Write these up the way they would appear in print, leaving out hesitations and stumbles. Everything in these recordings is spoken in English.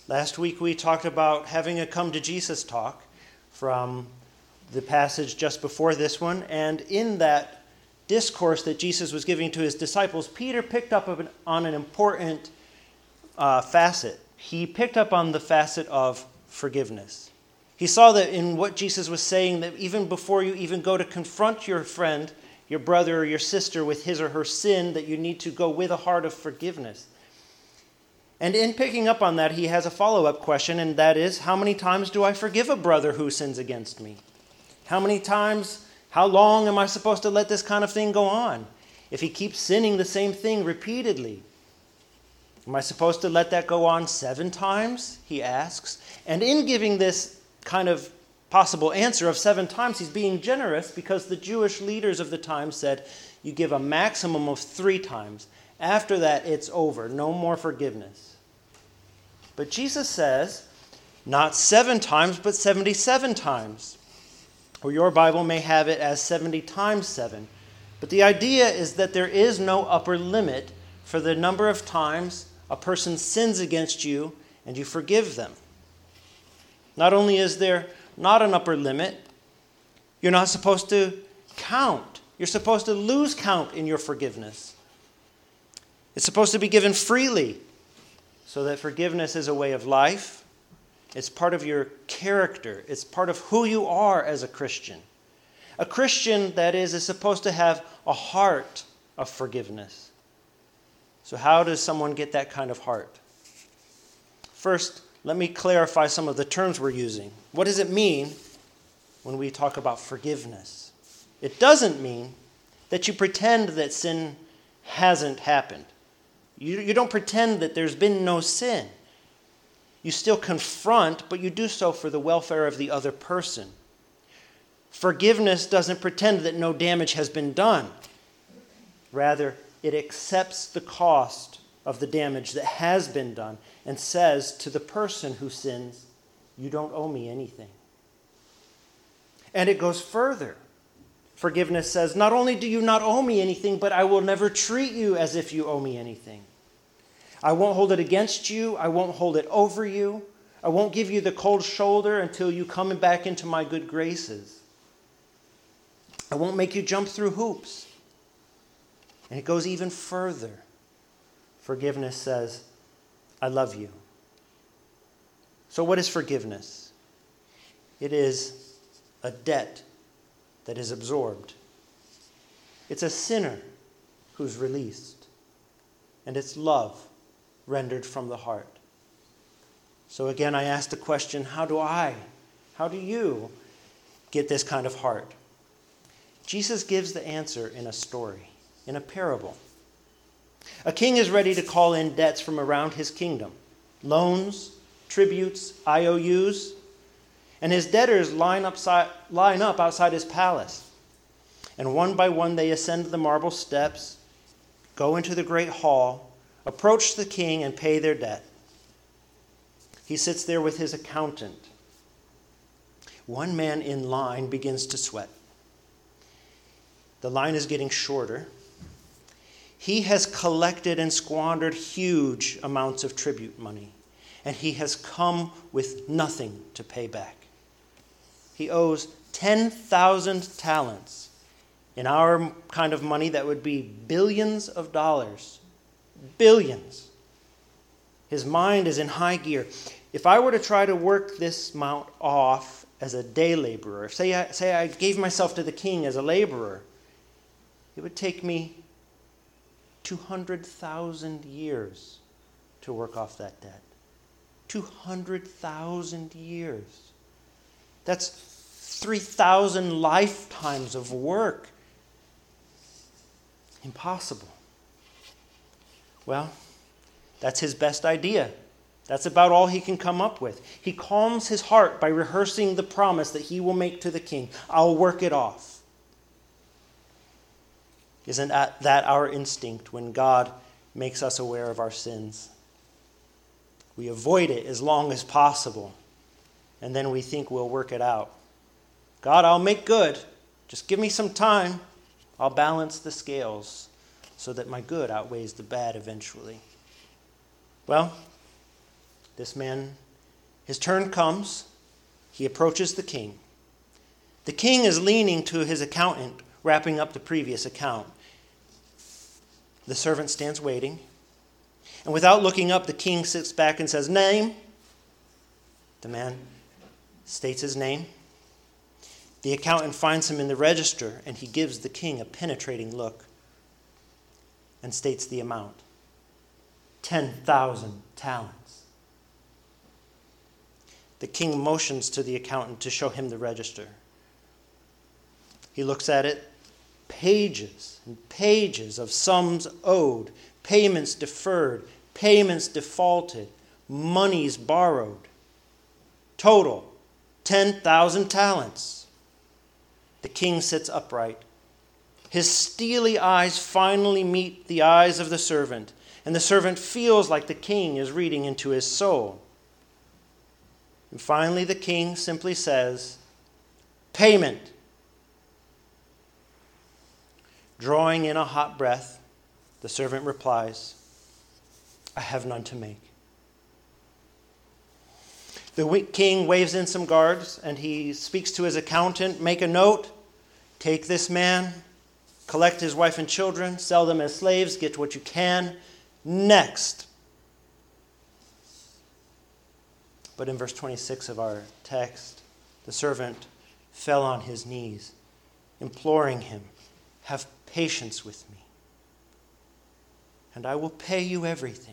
Last week we talked about having a come to Jesus talk from the passage just before this one, and in that discourse that Jesus was giving to his disciples, Peter picked up on an important facet. He picked up on the facet of forgiveness. He saw that in what Jesus was saying, that even before you even go to confront your friend, your brother or your sister with his or her sin, that you need to go with a heart of forgiveness. And in picking up on that, he has a follow-up question, and that is, how many times do I forgive a brother who sins against me? How many times, how long am I supposed to let this kind of thing go on? If he keeps sinning the same thing repeatedly, am I supposed to let that go on 7 times? He asks. And in giving this kind of possible answer of 7 times, he's being generous because the Jewish leaders of the time said, you give a maximum of 3 times. After that, it's over. No more forgiveness. But Jesus says, not 7 times, but 77 times. Or your Bible may have it as 70 times 7. But the idea is that there is no upper limit for the number of times a person sins against you and you forgive them. Not only is there not an upper limit, you're not supposed to count. You're supposed to lose count in your forgiveness. It's supposed to be given freely, so that forgiveness is a way of life. It's part of your character. It's part of who you are as a Christian. A Christian, that is supposed to have a heart of forgiveness. So how does someone get that kind of heart? First, let me clarify some of the terms we're using. What does it mean when we talk about forgiveness? It doesn't mean that you pretend that sin hasn't happened. You don't pretend that there's been no sin. You still confront, but you do so for the welfare of the other person. Forgiveness doesn't pretend that no damage has been done. Rather, it accepts the cost of the damage that has been done and says to the person who sins, you don't owe me anything. And it goes further. Forgiveness says, not only do you not owe me anything, but I will never treat you as if you owe me anything. I won't hold it against you. I won't hold it over you. I won't give you the cold shoulder until you come back into my good graces. I won't make you jump through hoops. And it goes even further. Forgiveness says, I love you. So what is forgiveness? It is a debt that is absorbed. It's a sinner who's released. And it's love rendered from the heart. So again, I ask the question, how do you get this kind of heart? Jesus gives the answer in a story, in a parable. A king is ready to call in debts from around his kingdom, loans, tributes, IOUs, and his debtors line up outside his palace. And one by one they ascend the marble steps, go into the great hall, approach the king and pay their debt. He sits there with his accountant. One man in line begins to sweat. The line is getting shorter. He has collected and squandered huge amounts of tribute money, and he has come with nothing to pay back. He owes 10,000 talents. In our kind of money, that would be billions of dollars. Billions. His mind is in high gear. If I were to try to work this amount off as a day laborer, say I gave myself to the king as a laborer, it would take me 200,000 years to work off that debt. 200,000 years. That's 3,000 lifetimes of work. Impossible. Well, that's his best idea. That's about all he can come up with. He calms his heart by rehearsing the promise that he will make to the king. I'll work it off. Isn't that our instinct when God makes us aware of our sins? We avoid it as long as possible, and then we think we'll work it out. God, I'll make good. Just give me some time. I'll balance the scales so that my good outweighs the bad eventually. Well, This man, his turn comes. He approaches the king. The king is leaning to his accountant, wrapping up the previous account. The servant stands waiting. And without looking up, the king sits back and says, "Name." The man states his name. The accountant finds him in the register, and he gives the king a penetrating look and states the amount: 10,000 talents. The king motions to the accountant to show him the register. He looks at it. Pages and pages of sums owed, payments deferred, payments defaulted, monies borrowed. Total, 10,000 talents. The king sits upright. His steely eyes finally meet the eyes of the servant, and the servant feels like the king is reading into his soul. And finally, the king simply says, "Payment." Drawing in a hot breath, the servant replies, "I have none to make." The king waves in some guards, and he speaks to his accountant, "Make a note, take this man, collect his wife and children, sell them as slaves, get what you can. Next." But in verse 26 of our text, the servant fell on his knees, imploring him, "Have patience with me, and I will pay you everything."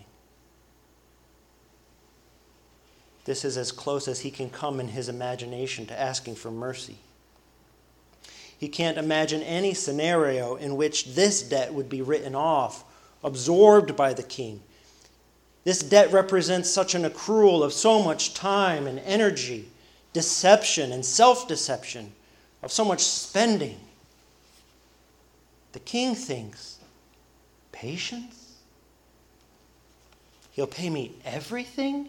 This is as close as he can come in his imagination to asking for mercy. He can't imagine any scenario in which this debt would be written off, absorbed by the king. This debt represents such an accrual of so much time and energy, deception and self-deception, of so much spending. The king thinks, patience? He'll pay me everything?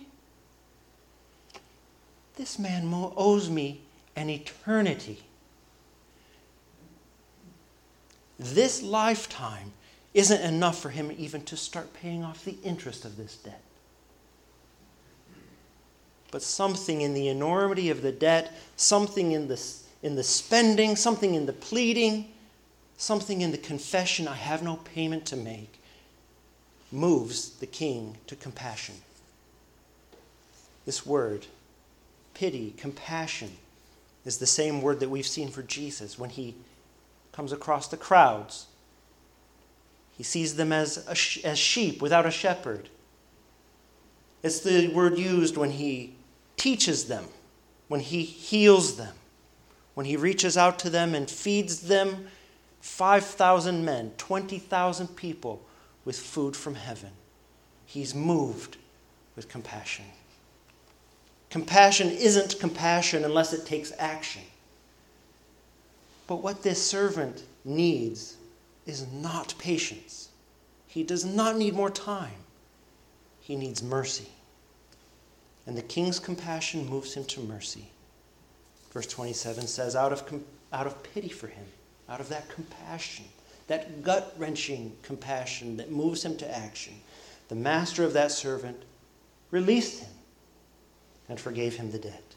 This man owes me an eternity. This lifetime isn't enough for him even to start paying off the interest of this debt. But something in the enormity of the debt, something in the spending, something in the pleading, something in the confession, "I have no payment to make," moves the king to compassion. This word, pity, compassion, is the same word that we've seen for Jesus when he comes across the crowds. He sees them as sheep without a shepherd. It's the word used when he teaches them, when he heals them, when he reaches out to them and feeds them 5,000 men, 20,000 people with food from heaven. He's moved with compassion. Compassion isn't compassion unless it takes action. But what this servant needs is not patience. He does not need more time. He needs mercy. And the king's compassion moves him to mercy. Verse 27 says, out of pity for him, out of that compassion, that gut-wrenching compassion that moves him to action, the master of that servant released him and forgave him the debt.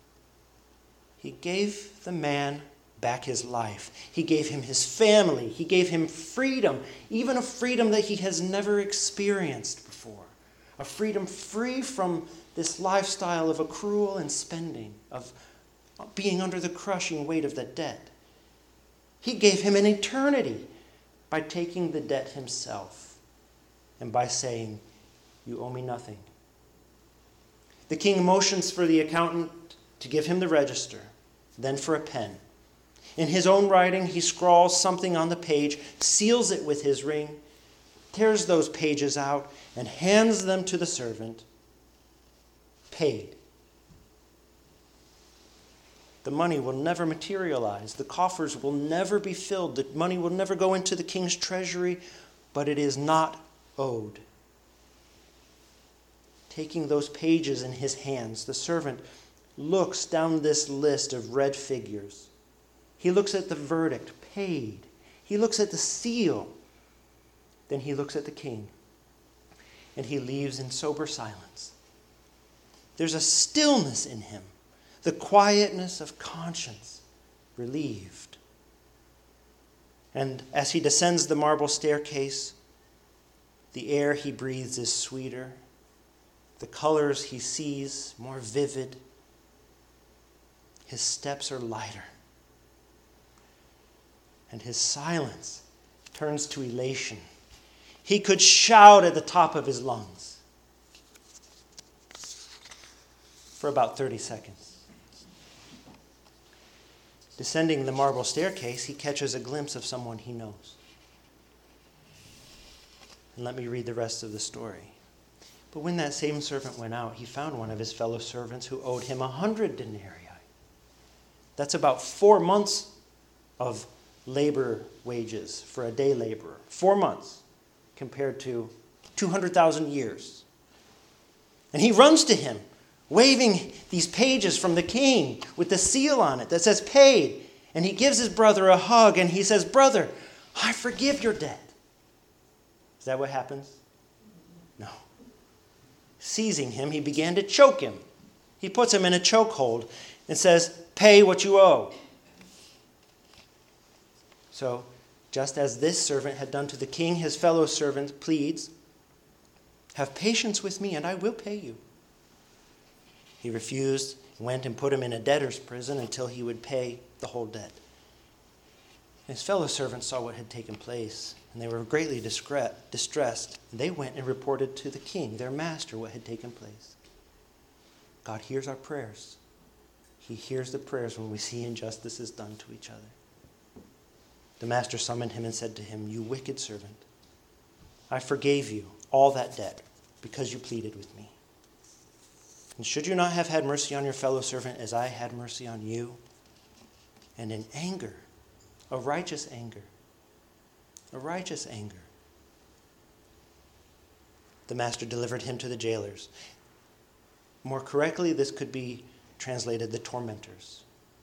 He gave the man back his life. He gave him his family. He gave him freedom, even a freedom that he has never experienced before. A freedom free from this lifestyle of accrual and spending, of being under the crushing weight of the debt. He gave him an eternity by taking the debt himself and by saying, "You owe me nothing." The king motions for the accountant to give him the register, then for a pen. In his own writing, he scrawls something on the page, seals it with his ring, tears those pages out, and hands them to the servant. Paid. The money will never materialize. The coffers will never be filled. The money will never go into the king's treasury, but it is not owed. Taking those pages in his hands, the servant looks down this list of red figures. He looks at the verdict, paid. He looks at the seal. Then he looks at the king. And he leaves in sober silence. There's a stillness in him, the quietness of conscience relieved. And as he descends the marble staircase, the air he breathes is sweeter, the colors he sees more vivid, his steps are lighter, and his silence turns to elation. He could shout at the top of his lungs for about 30 seconds. Descending the marble staircase, he catches a glimpse of someone he knows. And let me read the rest of the story. But when that same servant went out, he found one of his fellow servants who owed him 100 denarii. That's about 4 months of labor wages for a day laborer. 4 months compared to 200,000 years. And he runs to him, waving these pages from the king with the seal on it that says paid. And he gives his brother a hug and he says, "Brother, I forgive your debt." Is that what happens? No. Seizing him, he began to choke him. He puts him in a chokehold and says, "Pay what you owe." So, just as this servant had done to the king, his fellow servant pleads, "Have patience with me and I will pay you." He refused, went and put him in a debtor's prison until he would pay the whole debt. His fellow servants saw what had taken place, and they were greatly distressed. And they went and reported to the king, their master, what had taken place. God hears our prayers. He hears the prayers when we see injustices done to each other. The master summoned him and said to him, "You wicked servant, I forgave you all that debt because you pleaded with me. And should you not have had mercy on your fellow servant as I had mercy on you?" And in anger, a righteous anger, the master delivered him to the jailers. More correctly, this could be translated the tormentors.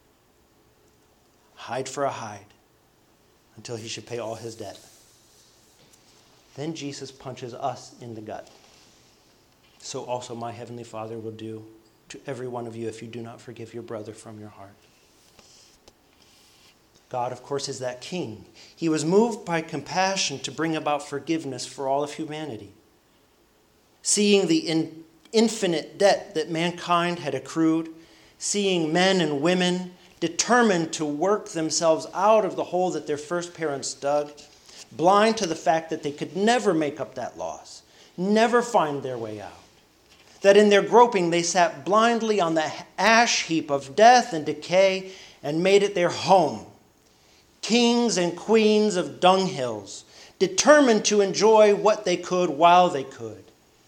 Hide for a hide until he should pay all his debt. Then Jesus punches us in the gut. So also my heavenly Father will do to every one of you if you do not forgive your brother from your heart. God, of course, is that king. He was moved by compassion to bring about forgiveness for all of humanity. Seeing the infinite debt that mankind had accrued, seeing men and women determined to work themselves out of the hole that their first parents dug, blind to the fact that they could never make up that loss, never find their way out. That in their groping they sat blindly on the ash heap of death and decay and made it their home. Kings and queens of dunghills, determined to enjoy what they could while they could.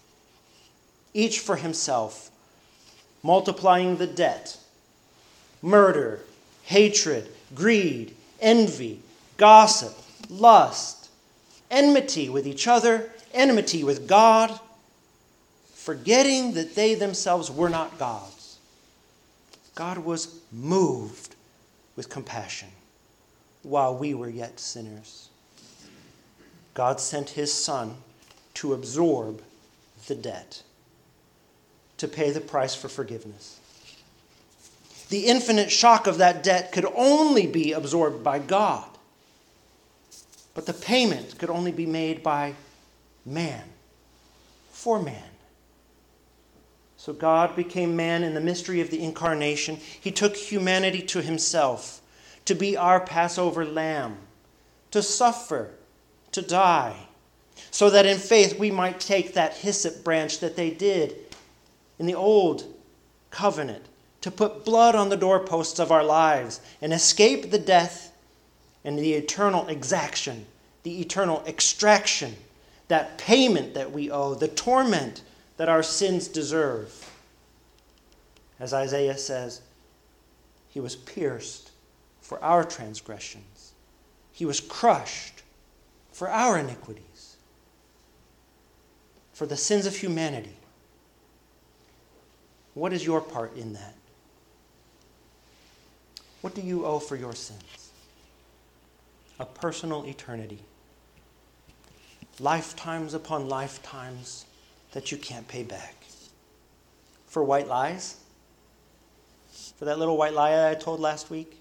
Each for himself, multiplying the debt, murder, hatred, greed, envy, gossip, lust, enmity with each other, enmity with God, forgetting that they themselves were not gods. God was moved with compassion while we were yet sinners. God sent his Son to absorb the debt, to pay the price for forgiveness. The infinite shock of that debt could only be absorbed by God, but the payment could only be made by man, for man. So God became man in the mystery of the incarnation. He took humanity to himself to be our Passover lamb, to suffer, to die, so that in faith we might take that hyssop branch that they did in the old covenant, to put blood on the doorposts of our lives and escape the death and the eternal exaction, the eternal extraction, that payment that we owe, the torment that our sins deserve. As Isaiah says, he was pierced for our transgressions. He was crushed for our iniquities, for the sins of humanity. What is your part in that? What do you owe for your sins? A personal eternity. Lifetimes upon lifetimes that you can't pay back. for white lies? For that little white lie that I told last week?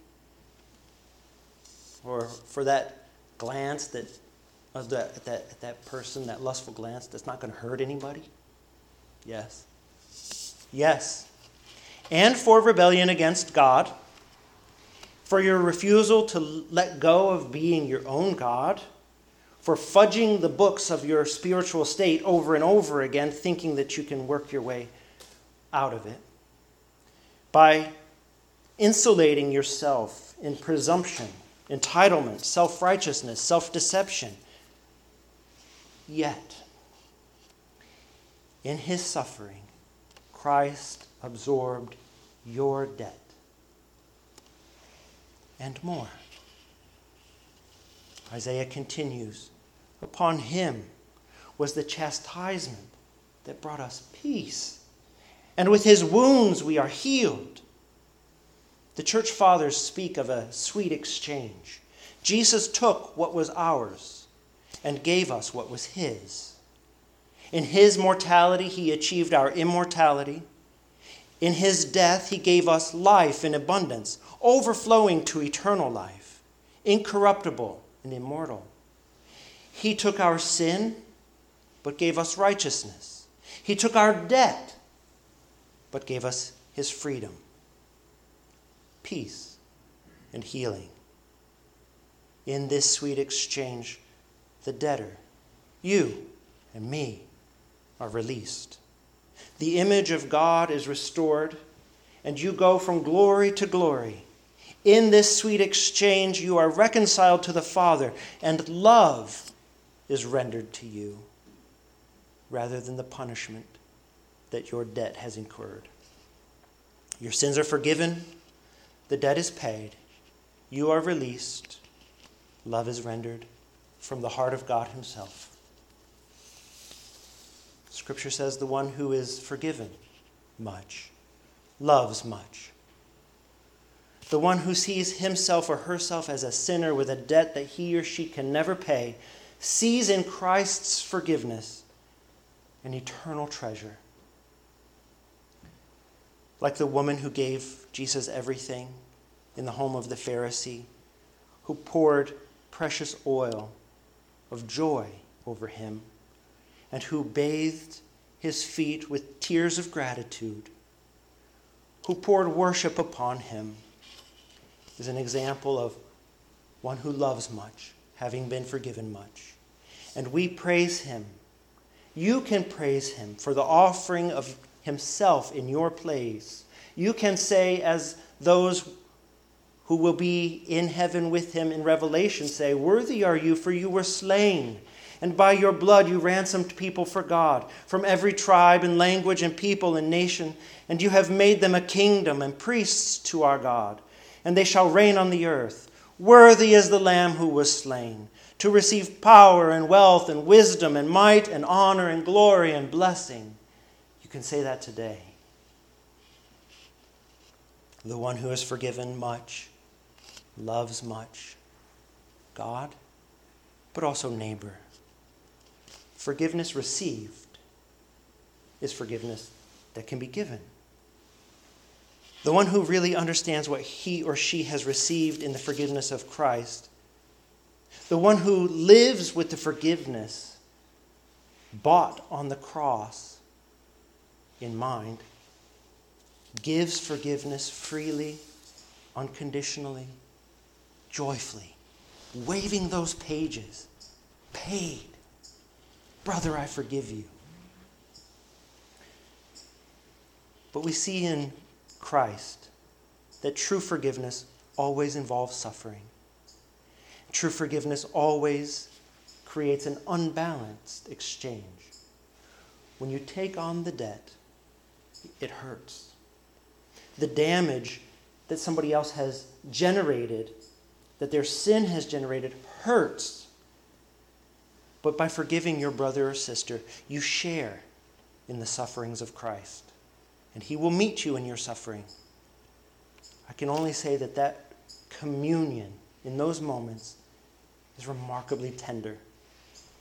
Or for that glance that person, that lustful glance that's not going to hurt anybody? Yes. Yes. And for rebellion against God, for your refusal to let go of being your own God, for fudging the books of your spiritual state over and over again, thinking that you can work your way out of it, by insulating yourself in presumption, entitlement, self-righteousness, self-deception. Yet, in his suffering, Christ absorbed your debt and more. Isaiah continues, upon him was the chastisement that brought us peace, and with his wounds we are healed. The church fathers speak of a sweet exchange. Jesus took what was ours and gave us what was his. In his mortality, he achieved our immortality. In his death, he gave us life in abundance, overflowing to eternal life, incorruptible and immortal. He took our sin, but gave us righteousness. He took our debt, but gave us his freedom, peace, and healing. In this sweet exchange, the debtor, you and me, are released. The image of God is restored, and you go from glory to glory. In this sweet exchange, you are reconciled to the Father, and love is rendered to you rather than the punishment that your debt has incurred. Your sins are forgiven. The debt is paid. You are released. Love is rendered from the heart of God himself. Scripture says the one who is forgiven much loves much. The one who sees himself or herself as a sinner with a debt that he or she can never pay sees in Christ's forgiveness an eternal treasure. Like the woman who gave Jesus everything in the home of the Pharisee, who poured precious oil of joy over him, and who bathed his feet with tears of gratitude, who poured worship upon him, is an example of one who loves much, having been forgiven much. And we praise him. You can praise him for the offering of himself in your place. You can say, as those who will be in heaven with him in Revelation say, worthy are you, for you were slain, and by your blood you ransomed people for God from every tribe and language and people and nation, and you have made them a kingdom and priests to our God, and they shall reign on the earth. Worthy is the Lamb who was slain, to receive power and wealth and wisdom and might and honor and glory and blessing. You can say that today. The one who is forgiven much loves much God, but also neighbor. Forgiveness received is forgiveness that can be given. The one who really understands what he or she has received in the forgiveness of Christ, the one who lives with the forgiveness bought on the cross in mind, gives forgiveness freely, unconditionally, joyfully, waving those pages. Paid. Brother, I forgive you. But we see in Christ that true forgiveness always involves suffering. True forgiveness always creates an unbalanced exchange. When you take on the debt, it hurts. The damage that somebody else has generated, that their sin has generated, hurts. But by forgiving your brother or sister, you share in the sufferings of Christ. And he will meet you in your suffering. I can only say that communion in those moments is remarkably tender.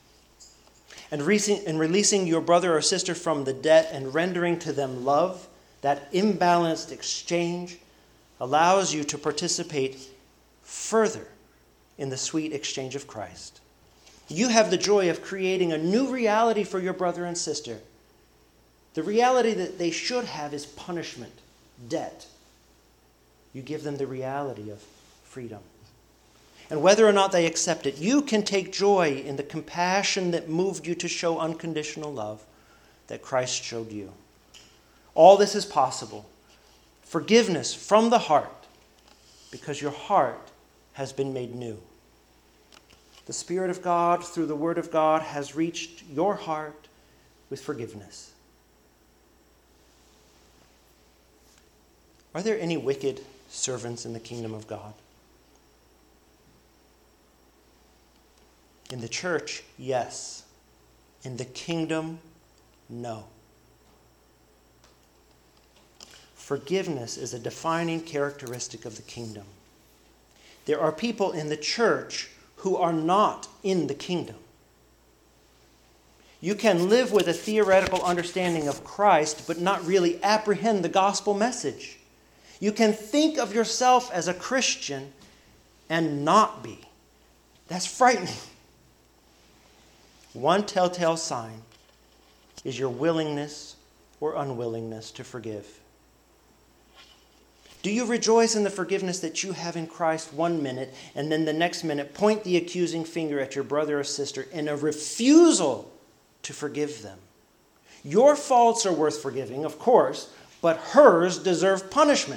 And releasing your brother or sister from the debt and rendering to them love That imbalanced exchange allows you to participate further in the sweet exchange of Christ. You have the joy of creating a new reality for your brother and sister. The reality that they should have is punishment, debt. You give them the reality of freedom. And whether or not they accept it, you can take joy in the compassion that moved you to show unconditional love that Christ showed you. All this is possible. Forgiveness from the heart, because your heart has been made new. The Spirit of God, through the Word of God, has reached your heart with forgiveness. Are there any wicked servants in the kingdom of God? In the church, yes. In the kingdom, no. Forgiveness is a defining characteristic of the kingdom. There are people in the church who are not in the kingdom. You can live with a theoretical understanding of Christ, but not really apprehend the gospel message. You can think of yourself as a Christian and not be. That's frightening. One telltale sign is your willingness or unwillingness to forgive. Do you rejoice in the forgiveness that you have in Christ one minute, and then the next minute point the accusing finger at your brother or sister in a refusal to forgive them? Your faults are worth forgiving, of course, but hers deserve punishment.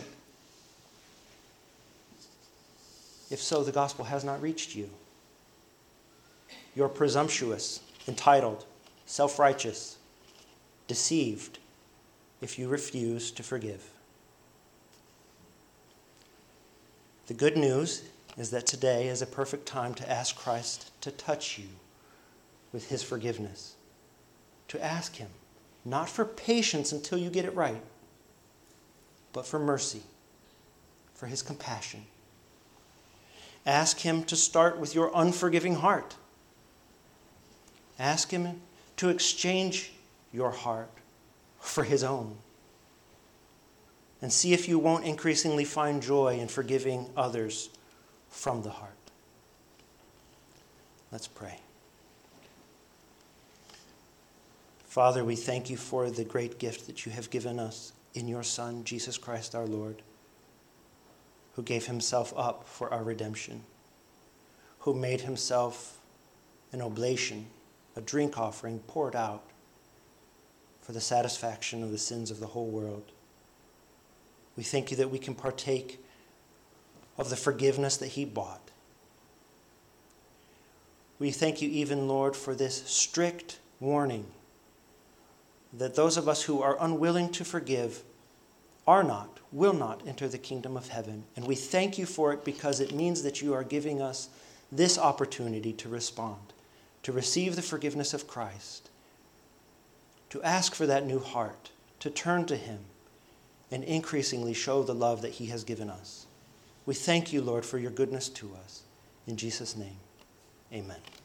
If so, the gospel has not reached you. You're presumptuous, entitled, self-righteous, deceived if you refuse to forgive. The good news is that today is a perfect time to ask Christ to touch you with his forgiveness. To ask him, not for patience until you get it right, but for mercy, for his compassion. Ask him to start with your unforgiving heart. Ask him to exchange your heart for his own. And see if you won't increasingly find joy in forgiving others from the heart. Let's pray. Father, we thank you for the great gift that you have given us in your Son, Jesus Christ our Lord, who gave himself up for our redemption, who made himself an oblation, a drink offering poured out for the satisfaction of the sins of the whole world. We thank you that we can partake of the forgiveness that he bought. We thank you even, Lord, for this strict warning that those of us who are unwilling to forgive will not enter the kingdom of heaven. And we thank you for it because it means that you are giving us this opportunity to respond, to receive the forgiveness of Christ, to ask for that new heart, to turn to him, and increasingly show the love that he has given us. We thank you, Lord, for your goodness to us. In Jesus' name, amen.